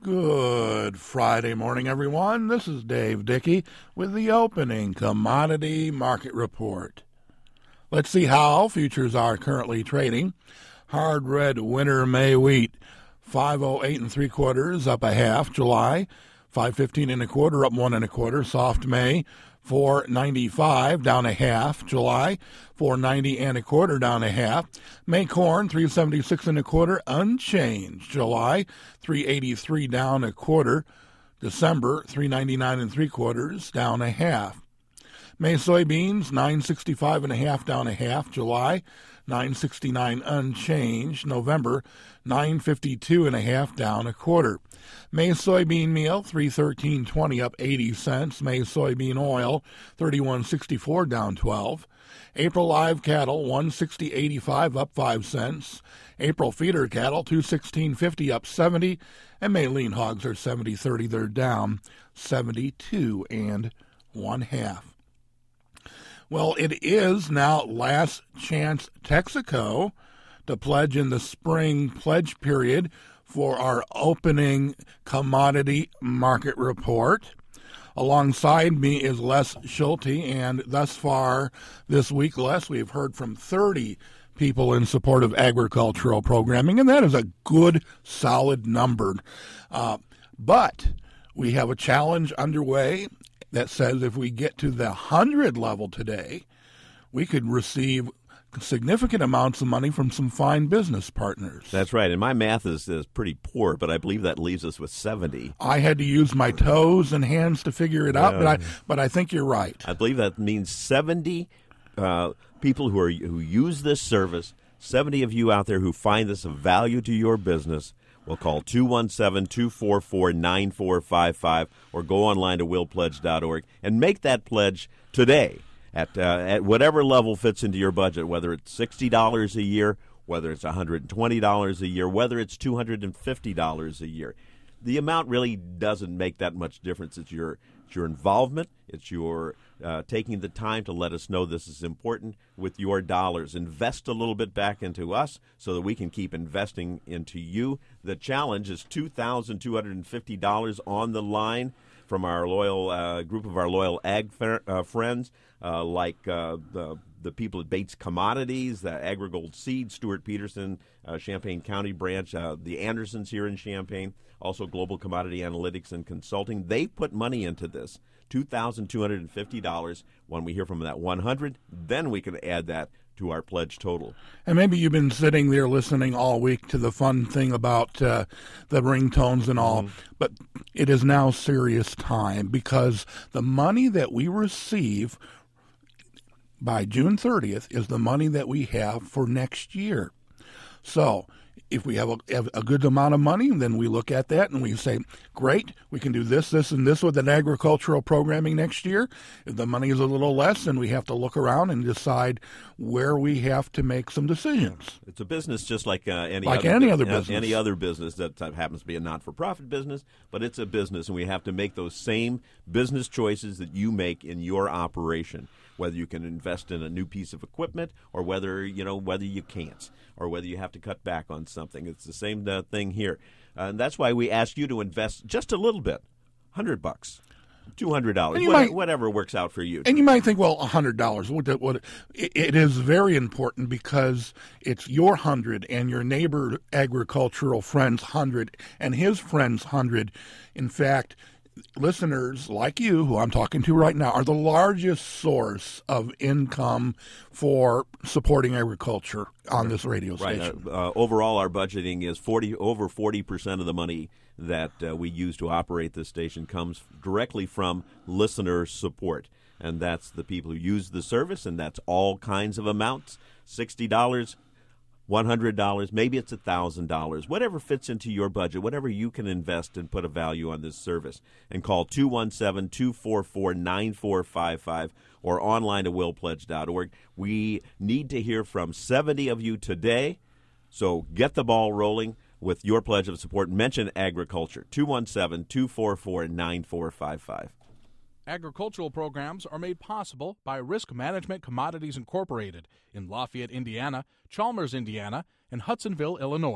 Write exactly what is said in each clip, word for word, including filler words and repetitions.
Good Friday morning, everyone. This is Dave Dickey with the opening commodity market report. Let's see how futures are currently trading. Hard red winter May wheat, five oh eight and three quarters, up a half. July, five fifteen and a quarter, up one and a quarter. Soft May, four ninety-five, down a half. July, four ninety and a quarter, down a half. May corn, three seventy-six and a quarter, unchanged. July, three eighty-three, down a quarter. December, three ninety-nine and three quarters, down a half. May soybeans, nine sixty-five and a half, down a half. July, nine sixty-nine, unchanged. November, nine fifty-two and a half, down a quarter. May soybean meal, three thirteen twenty, up eighty cents. May soybean oil, thirty-one sixty-four, down twelve. April live cattle, one sixty eighty-five, up five cents. April feeder cattle, two sixteen fifty, up seventy. And May lean hogs are seventy thirty, they're down seventy-two and one half. Well, it is now last chance Texaco to pledge in the spring pledge period for our opening commodity market report. Alongside me is Les Schulte, and thus far this week, Les, we've heard from thirty people in support of agricultural programming, and that is a good, solid number. Uh, but we have a challenge underway that says if we get to the one hundred level today, we could receive significant amounts of money from some fine business partners. That's right, and my math is, is pretty poor, but I believe that leaves us with seventy. I had to use my toes and hands to figure it out, but I but I think you're right. I believe that means seventy uh, people who are who use this service, seventy of you out there who find this of value to your business. We'll call two one seven, two four four, nine four five five or go online to will pledge dot org and make that pledge today at uh, at whatever level fits into your budget, whether it's sixty dollars a year, whether it's one hundred twenty dollars a year, whether it's two hundred fifty dollars a year. The amount really doesn't make that much difference. It's your, it's your involvement. It's your uh, taking the time to let us know this is important with your dollars. Invest a little bit back into us so that we can keep investing into you. The challenge is two thousand two hundred fifty dollars on the line from our loyal uh, group of our loyal ag fer- uh, friends, uh, like uh, the the people at Bates Commodities, the AgriGold Seed, Stuart Peterson, uh, Champaign County branch, uh, the Andersons here in Champaign, also Global Commodity Analytics and Consulting. They put money into this, two thousand two hundred fifty dollars. When we hear from that one hundred, then we can add that to our pledge total. And maybe you've been sitting there listening all week to the fun thing about uh, the ringtones and all, mm-hmm. but it is now serious time because the money that we receive by June thirtieth is the money that we have for next year. So if we have a, have a good amount of money, then we look at that and we say, great, we can do this, this, and this with an agricultural programming next year. If the money is a little less, then we have to look around and decide where we have to make some decisions. It's a business just like uh, any, like other, any other uh, business. Any other business that happens to be a not-for-profit business, but it's a business, and we have to make those same business choices that you make in your operation, whether you can invest in a new piece of equipment or whether, you know, whether you can't or whether you have to cut back on something. It's the same uh, thing here. Uh, and that's why we ask you to invest just a little bit, one hundred bucks, two hundred dollars, whatever, might, whatever works out for you. And you might think, well, one hundred dollars. What, what, it, it is very important because it's your one hundred and your neighbor agricultural friend's one hundred and his friend's one hundred. In fact, listeners like you, who I'm talking to right now, are the largest source of income for supporting agriculture on this radio station. Right. Uh, uh, overall, our budgeting is forty over forty percent of the money that uh, we use to operate this station comes directly from listener support. And that's the people who use the service, and that's all kinds of amounts, sixty dollars, one hundred dollars, maybe it's one thousand dollars, whatever fits into your budget, whatever you can invest and put a value on this service. And call two one seven, two four four, nine four five five or online to will pledge dot org. We need to hear from seventy of you today, so get the ball rolling with your pledge of support. Mention agriculture, two one seven, two four four, nine four five five. Agricultural programs are made possible by Risk Management Commodities Incorporated in Lafayette, Indiana, Chalmers, Indiana, and Hudsonville, Illinois.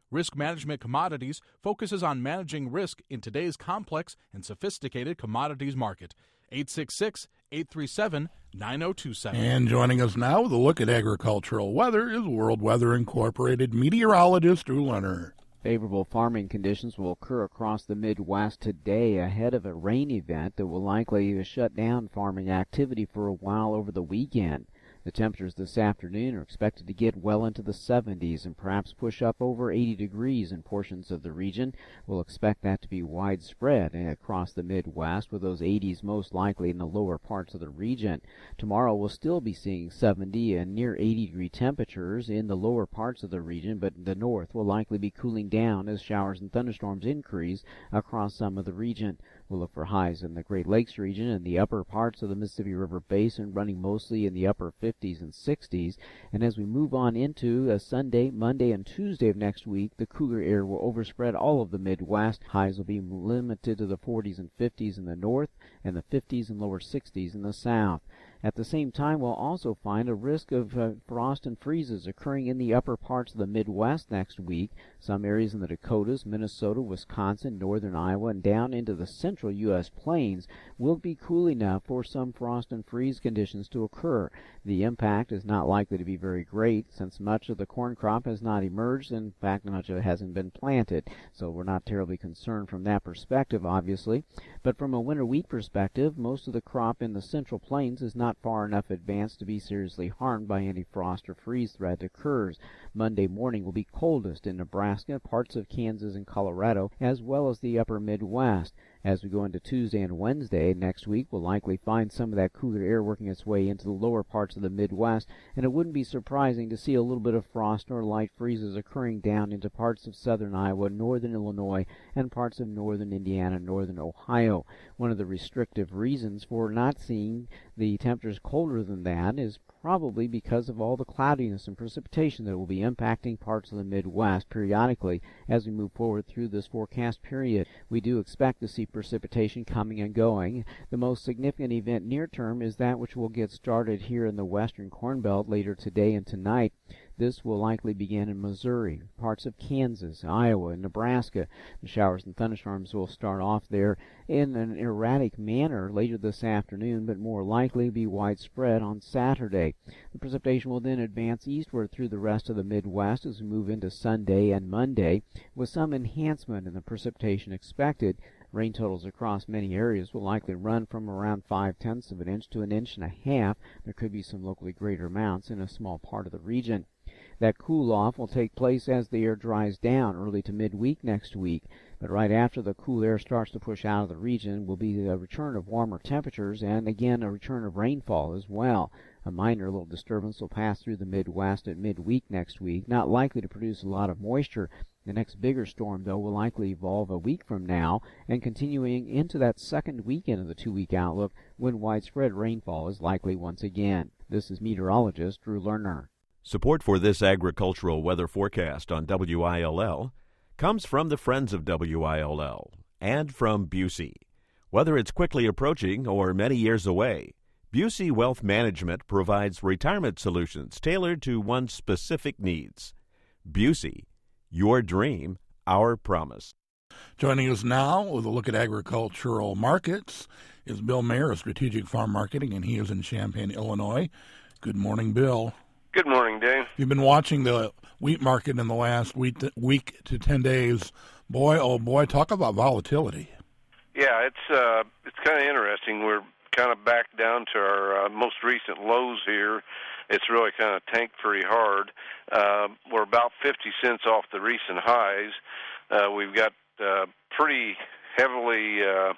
Risk Management Commodities focuses on managing risk in today's complex and sophisticated commodities market. eight six six, eight three seven, nine zero two seven. And joining us now with a look at agricultural weather is World Weather Incorporated meteorologist Drew Lerner. Favorable farming conditions will occur across the Midwest today ahead of a rain event that will likely shut down farming activity for a while over the weekend. The temperatures this afternoon are expected to get well into the seventies and perhaps push up over eighty degrees in portions of the region. We'll expect that to be widespread across the Midwest, with those eighties most likely in the lower parts of the region. Tomorrow we'll still be seeing seventy and near eighty degree temperatures in the lower parts of the region, but the north will likely be cooling down as showers and thunderstorms increase across some of the region. We'll look for highs in the Great Lakes region and the upper parts of the Mississippi River Basin, running mostly in the upper fifties and sixties. And as we move on into a Sunday, Monday, and Tuesday of next week, the cooler air will overspread all of the Midwest. Highs will be limited to the forties and fifties in the north and the fifties and lower sixties in the south. At the same time, we'll also find a risk of uh, frost and freezes occurring in the upper parts of the Midwest next week. Some areas in the Dakotas, Minnesota, Wisconsin, northern Iowa, and down into the central U S plains will be cool enough for some frost and freeze conditions to occur. The impact is not likely to be very great since much of the corn crop has not emerged. In fact, much of it hasn't been planted, so we're not terribly concerned from that perspective, obviously. But from a winter wheat perspective, most of the crop in the central plains is not far enough advanced to be seriously harmed by any frost or freeze threat that occurs. Monday morning will be coldest in Nebraska, parts of Kansas and Colorado, as well as the upper Midwest. As we go into Tuesday and Wednesday next week, we'll likely find some of that cooler air working its way into the lower parts of the Midwest, and it wouldn't be surprising to see a little bit of frost or light freezes occurring down into parts of southern Iowa, northern Illinois, and parts of northern Indiana, northern Ohio. One of the restrictive reasons for not seeing the temperatures colder than that is probably because of all the cloudiness and precipitation that will be impacting parts of the Midwest periodically as we move forward through this forecast period. We do expect to see precipitation coming and going. The most significant event near term is that which will get started here in the western Corn Belt later today and tonight. This will likely begin in Missouri, parts of Kansas, Iowa, and Nebraska. The showers and thunderstorms will start off there in an erratic manner later this afternoon, but more likely be widespread on Saturday. The precipitation will then advance eastward through the rest of the Midwest as we move into Sunday and Monday, with some enhancement in the precipitation expected. Rain totals across many areas will likely run from around five-tenths of an inch to an inch and a half. There could be some locally greater amounts in a small part of the region. That cool-off will take place as the air dries down early to midweek next week. But right after the cool air starts to push out of the region will be a return of warmer temperatures and, again, a return of rainfall as well. A minor little disturbance will pass through the Midwest at midweek next week, not likely to produce a lot of moisture. The next bigger storm, though, will likely evolve a week from now and continuing into that second weekend of the two-week outlook when widespread rainfall is likely once again. This is meteorologist Drew Lerner. Support for this agricultural weather forecast on W I L L comes from the Friends of W I L L and from Busey. Whether it's quickly approaching or many years away, Busey Wealth Management provides retirement solutions tailored to one's specific needs. Busey, your dream, our promise. Joining us now with a look at agricultural markets is Bill Mayer of Strategic Farm Marketing, and he is in Champaign, Illinois. Good morning, Bill. Good morning, Dave. You've been watching the wheat market in the last week, week to ten days. Boy, oh boy, talk about volatility. Yeah, it's uh, it's kind of interesting. We're kind of back down to our uh, most recent lows here. It's really kind of tanked pretty hard. Uh, we're about fifty cents off the recent highs. Uh, we've got uh, pretty heavily uh,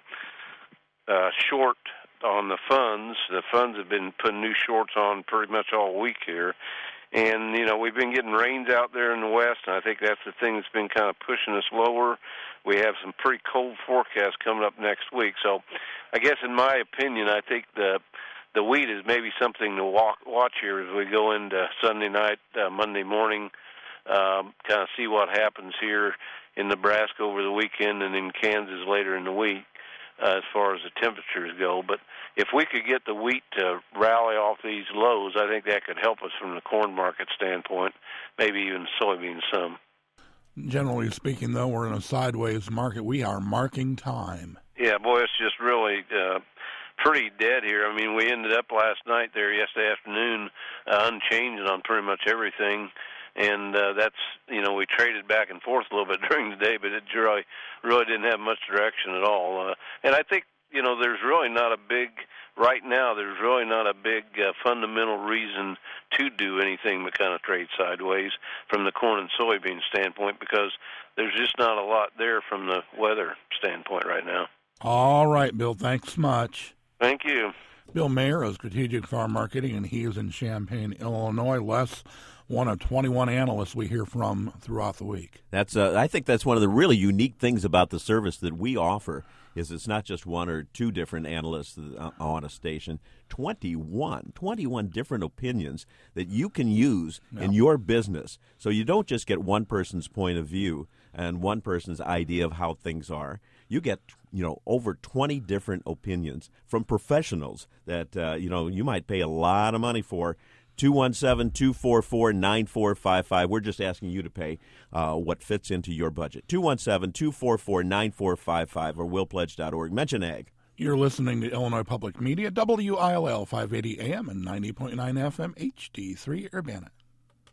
uh, short on the funds. The funds have been putting new shorts on pretty much all week here. And, you know, we've been getting rains out there in the west, and I think that's the thing that's been kind of pushing us lower. We have some pretty cold forecasts coming up next week. So I guess in my opinion, I think the the wheat is maybe something to walk, watch here as we go into Sunday night, uh, Monday morning, um, kind of see what happens here in Nebraska over the weekend and in Kansas later in the week. Uh, as far as the temperatures go. But if we could get the wheat to rally off these lows, I think that could help us from the corn market standpoint, maybe even soybeans some. Generally speaking, though, we're in a sideways market. We are marking time. Yeah, boy, it's just really uh, pretty dead here. I mean, we ended up last night there yesterday afternoon uh, unchanged on pretty much everything. And uh, that's, you know, we traded back and forth a little bit during the day, but it really, really didn't have much direction at all. Uh, and I think, you know, there's really not a big, right now, there's really not a big uh, fundamental reason to do anything but kind of trade sideways from the corn and soybean standpoint, because there's just not a lot there from the weather standpoint right now. All right, Bill, thanks much. Thank you. Bill Mayer of Strategic Farm Marketing, and he is in Champaign, Illinois. Les, one of twenty-one analysts we hear from throughout the week. That's uh, I think that's one of the really unique things about the service that we offer is it's not just one or two different analysts on a station. twenty-one, twenty-one different opinions that you can use yeah. in your business. So you don't just get one person's point of view and one person's idea of how things are. You get, you know, over twenty different opinions from professionals that, uh, you know, you might pay a lot of money for. two one seven, two four four, nine four five five. We're just asking you to pay uh, what fits into your budget. two one seven, two four four, nine four five five or will pledge dot org. Mention ag. You're listening to Illinois Public Media, W I L L five eighty A M and ninety point nine F M, H D three Urbana.